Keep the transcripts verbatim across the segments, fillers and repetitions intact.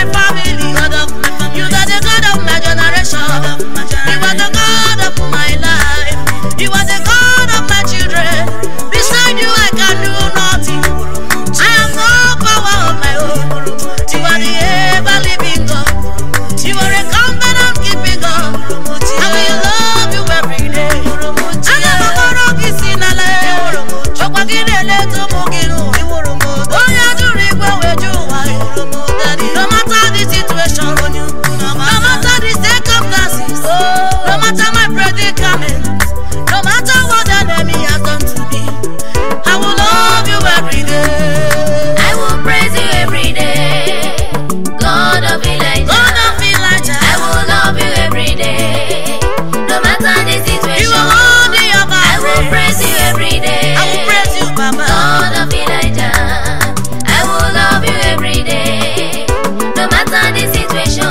my family. God of my family. You are the God of my generation. God of my generation. You are the God of my life. You are the God of my children. Beside you I can do nothing. I have no power of my own. You are the ever living God. You are a covenant keeping God. I will love you every day. I never borrow kiss in a life. No matter the situation, no matter the circumstances, no matter my predicament, no matter what the enemy has done to me, I will love you every day. I will praise you every day, God of Elijah. God of Elijah. I will love you every day, no matter the situation. You are worthy of our I will praise you every day. I will praise you, Baba. God of Elijah. I will love you every day, no matter the situation.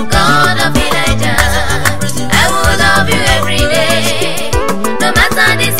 God of Elijah, I will love you every day, no matter the